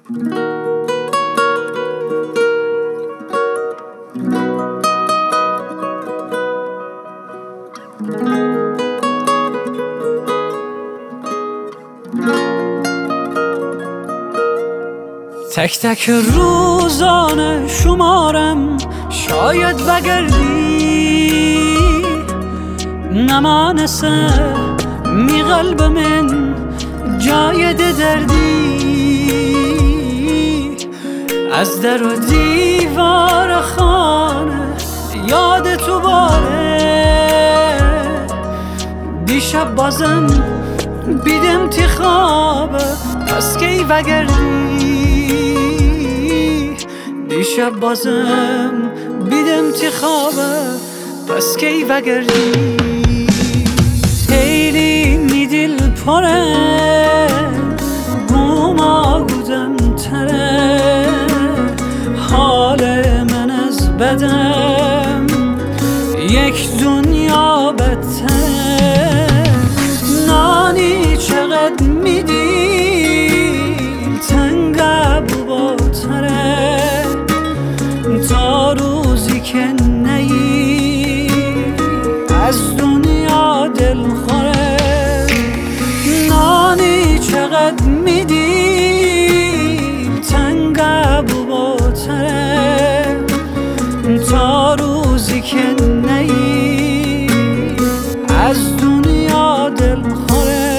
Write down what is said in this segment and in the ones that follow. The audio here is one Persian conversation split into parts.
تک تک روزانه شمارم شاید بگردی نمانسه می قلب من جای دردی از در و دیوار خانه یاد تو باره دیشب بازم بیدم تی خوابه پس کی بگردی دیشب بازم بیدم تی خوابه پس کی بگردی خیلی می دل پره گوما گودم تره حال من از بدم یک دنیا بدتره نانی چقدر می دیل تنگب با تره تا روزی که نی از دنیا دل خوره نانی چقدر می دیل تنگب با تره تا روزی که نی از دنیا دل خوره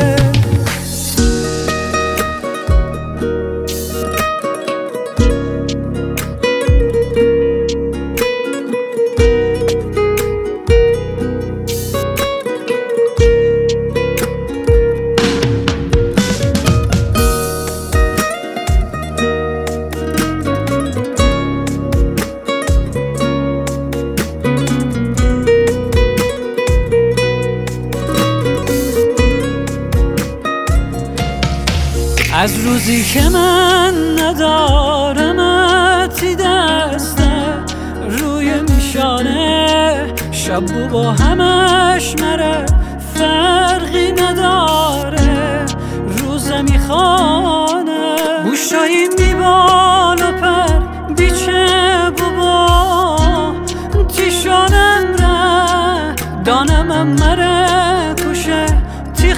از روزی که من ندارمتی دسته روی میشانه شب با همش مره فرقی نداره روزه میخانه بوشایی میبال و پر بیچه بابا تیشانم ره دانم مره کشه تی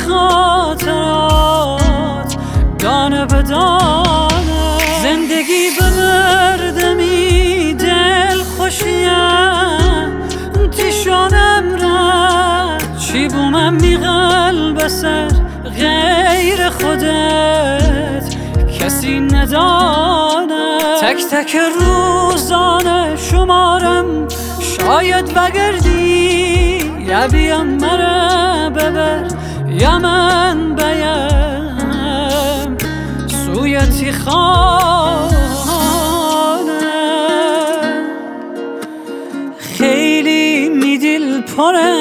خاطرات دانه به دانه زندگی ببردمی دل خوشیم تیشانم را چی بومم می قلب سر غیر خودت کسی ندانه تک تک روزانه شمارم شاید بگردی یا بیام مرا ببر یا من بیم سویتی خانه خیلی می دل پره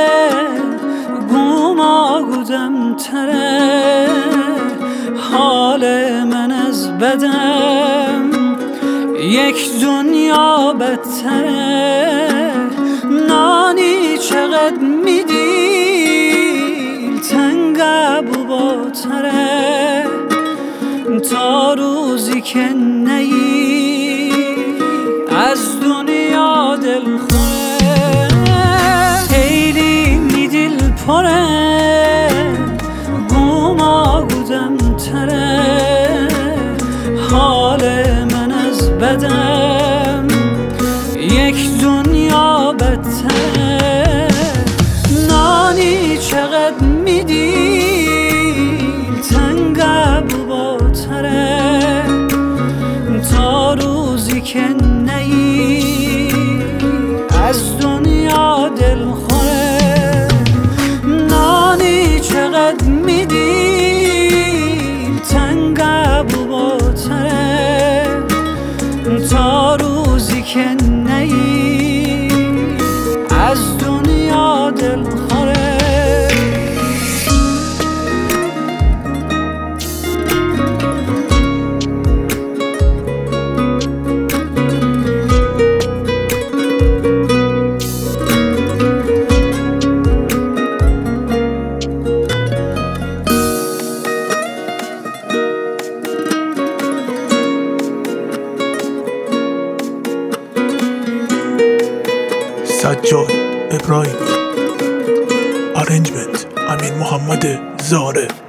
گوما گودم تره حال من از بدم یک دنیا بدتره نانی چقدر می دیل تنگب با تره تا روزی که نی از دنیا دل خوره خیلی می دل پره گوما گودم تره حال من از بدم یک دنیا بدتره نانی چقدر می دیل تنگب با تره تا روزی که نی از دنیا دل خوره نانی چقدر می دیل تنگب با تره سجاد ابراهیم. ارنجمنت امین محمد زاره.